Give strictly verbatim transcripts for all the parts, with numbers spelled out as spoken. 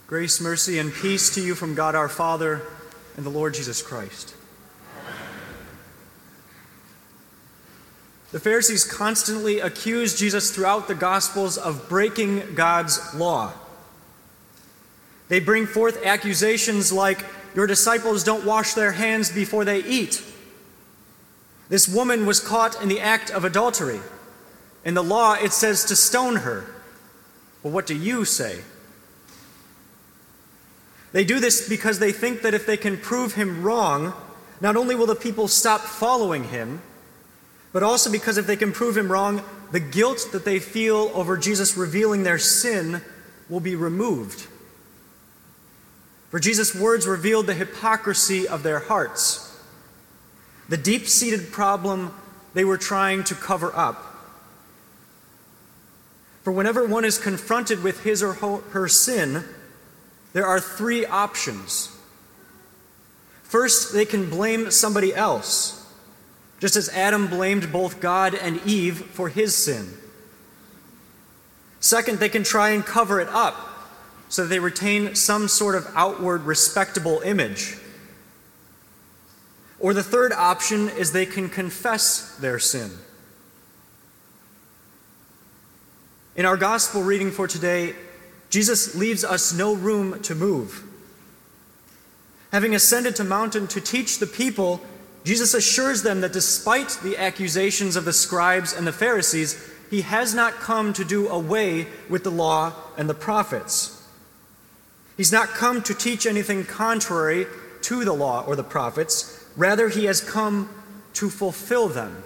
Grace, mercy, and peace to you from God our Father and the Lord Jesus Christ. The Pharisees constantly accused Jesus throughout the Gospels of breaking God's law. They bring forth accusations like, "Your disciples don't wash their hands before they eat." This woman was caught in the act of adultery. In the law, it says to stone her. Well, what do you say? They do this because they think that if they can prove him wrong, not only will the people stop following him, but also because if they can prove him wrong, the guilt that they feel over Jesus revealing their sin will be removed. For Jesus' words revealed the hypocrisy of their hearts, the deep-seated problem they were trying to cover up. For whenever one is confronted with his or her sin, there are three options. First, they can blame somebody else, just as Adam blamed both God and Eve for his sin. Second, they can try and cover it up so that they retain some sort of outward respectable image. Or the third option is they can confess their sin. In our gospel reading for today, Jesus leaves us no room to move. Having ascended to mountain to teach the people, Jesus assures them that despite the accusations of the scribes and the Pharisees, he has not come to do away with the law and the prophets. He's not come to teach anything contrary to the law or the prophets. Rather, he has come to fulfill them.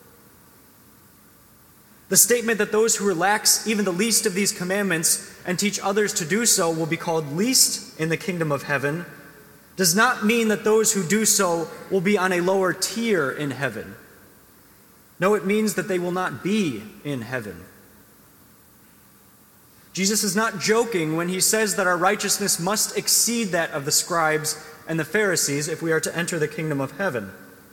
The statement that those who relax even the least of these commandments and teach others to do so will be called least in the kingdom of heaven does not mean that those who do so will be on a lower tier in heaven. No, it means that they will not be in heaven. Jesus is not joking when he says that our righteousness must exceed that of the scribes and the Pharisees if we are to enter the kingdom of heaven.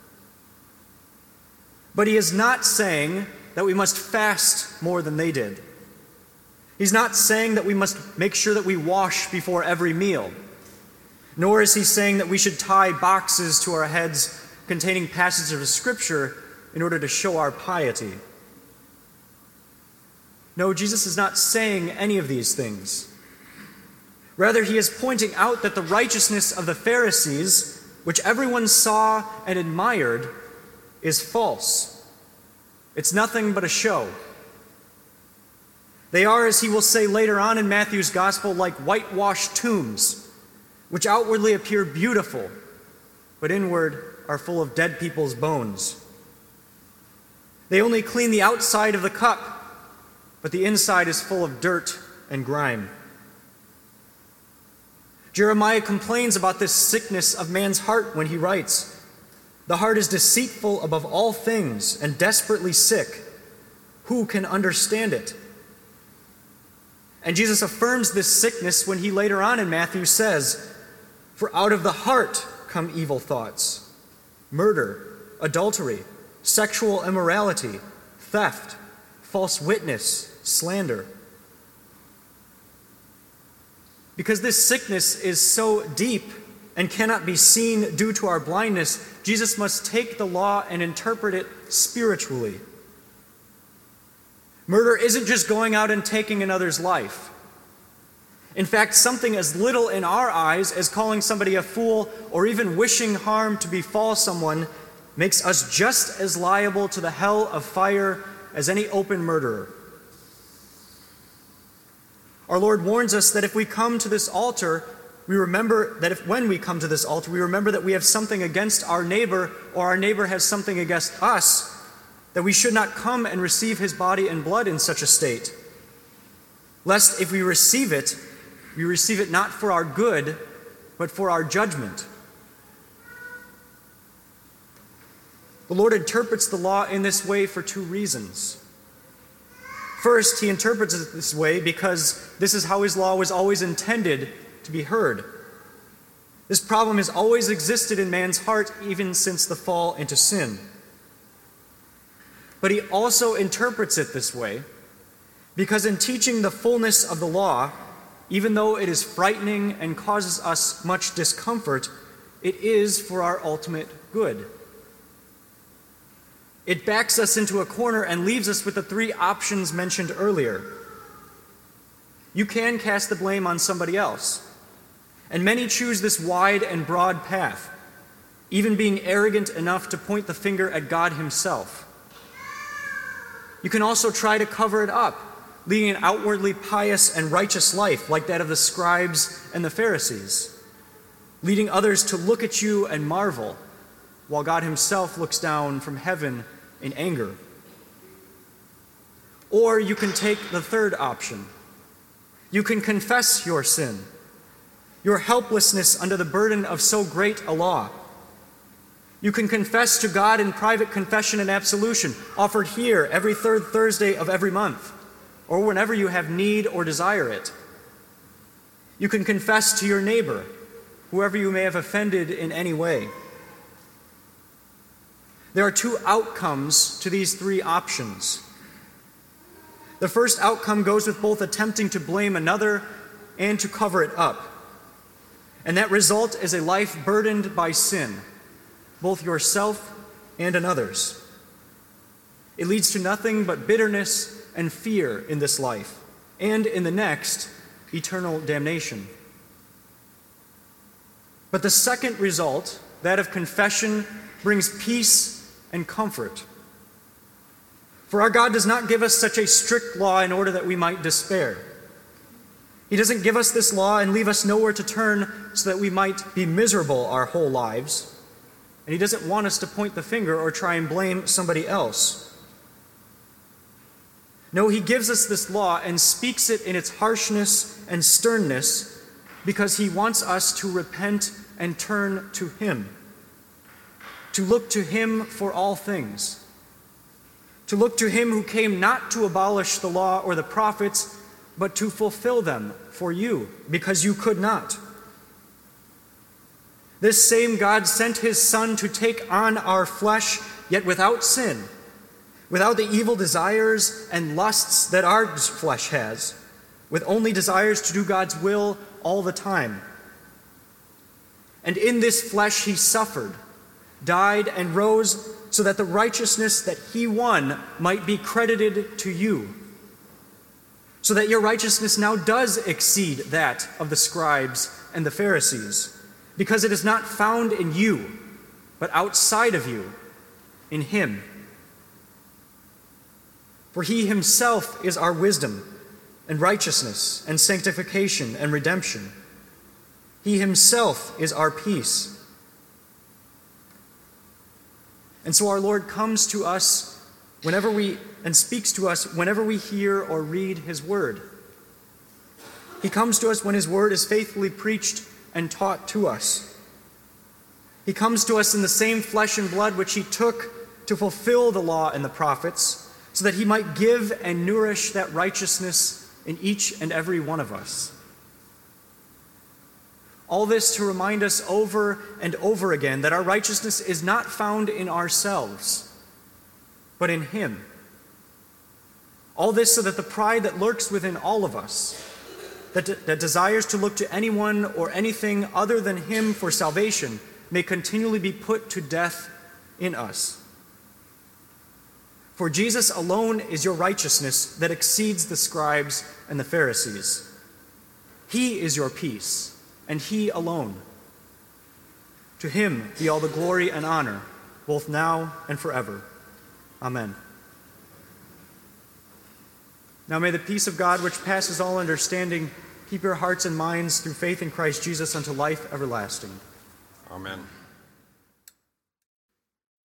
But he is not saying that we must fast more than they did. He's not saying that we must make sure that we wash before every meal. Nor is he saying that we should tie boxes to our heads containing passages of Scripture in order to show our piety. No, Jesus is not saying any of these things. Rather, he is pointing out that the righteousness of the Pharisees, which everyone saw and admired, is false. It's nothing but a show. They are, as he will say later on in Matthew's gospel, like whitewashed tombs, which outwardly appear beautiful, but inward are full of dead people's bones. They only clean the outside of the cup, but the inside is full of dirt and grime. Jeremiah complains about this sickness of man's heart when he writes, "The heart is deceitful above all things and desperately sick. Who can understand it?" And Jesus affirms this sickness when he later on in Matthew says, "For out of the heart come evil thoughts, murder, adultery, sexual immorality, theft, false witness, slander." Because this sickness is so deep and cannot be seen due to our blindness, Jesus must take the law and interpret it spiritually. Murder isn't just going out and taking another's life. In fact, something as little in our eyes as calling somebody a fool or even wishing harm to befall someone makes us just as liable to the hell of fire as any open murderer. Our Lord warns us that if we come to this altar, we remember that if when we come to this altar, we remember that we have something against our neighbor or our neighbor has something against us, that we should not come and receive his body and blood in such a state. Lest if we receive it, we receive it not for our good, but for our judgment. The Lord interprets the law in this way for two reasons. First, he interprets it this way because this is how his law was always intended to be heard. This problem has always existed in man's heart even since the fall into sin. But he also interprets it this way because in teaching the fullness of the law, even though it is frightening and causes us much discomfort, it is for our ultimate good. It backs us into a corner and leaves us with the three options mentioned earlier. You can cast the blame on somebody else, and many choose this wide and broad path, even being arrogant enough to point the finger at God himself. You can also try to cover it up, leading an outwardly pious and righteous life like that of the scribes and the Pharisees, leading others to look at you and marvel, while God himself looks down from heaven in anger. Or you can take the third option. You can confess your sin, your helplessness under the burden of so great a law. You can confess to God in private confession and absolution, offered here every third Thursday of every month, or whenever you have need or desire it. You can confess to your neighbor, whoever you may have offended in any way. There are two outcomes to these three options. The first outcome goes with both attempting to blame another and to cover it up. And that result is a life burdened by sin, both yourself and another's. It leads to nothing but bitterness and fear in this life, and in the next, eternal damnation. But the second result, that of confession, brings peace and comfort. For our God does not give us such a strict law in order that we might despair. He doesn't give us this law and leave us nowhere to turn so that we might be miserable our whole lives. And he doesn't want us to point the finger or try and blame somebody else. No, he gives us this law and speaks it in its harshness and sternness because he wants us to repent and turn to him, to look to him for all things, to look to him who came not to abolish the law or the prophets, but to fulfill them for you, because you could not. This same God sent his Son to take on our flesh, yet without sin, without the evil desires and lusts that our flesh has, with only desires to do God's will all the time. And in this flesh he suffered, died, and rose so that the righteousness that he won might be credited to you, so that your righteousness now does exceed that of the scribes and the Pharisees, because it is not found in you, but outside of you, in him. For he himself is our wisdom and righteousness and sanctification and redemption. He himself is our peace. And so our Lord comes to us whenever we, and speaks to us whenever we hear or read his word. He comes to us when his word is faithfully preached and taught to us. He comes to us in the same flesh and blood which he took to fulfill the law and the prophets, so that he might give and nourish that righteousness in each and every one of us. All this to remind us over and over again that our righteousness is not found in ourselves, but in him. All this so that the pride that lurks within all of us, that, de- that desires to look to anyone or anything other than him for salvation, may continually be put to death in us. For Jesus alone is your righteousness that exceeds the scribes and the Pharisees. He is your peace, and he alone. To him be all the glory and honor, both now and forever. Amen. Now may the peace of God, which passes all understanding, keep your hearts and minds through faith in Christ Jesus unto life everlasting. Amen.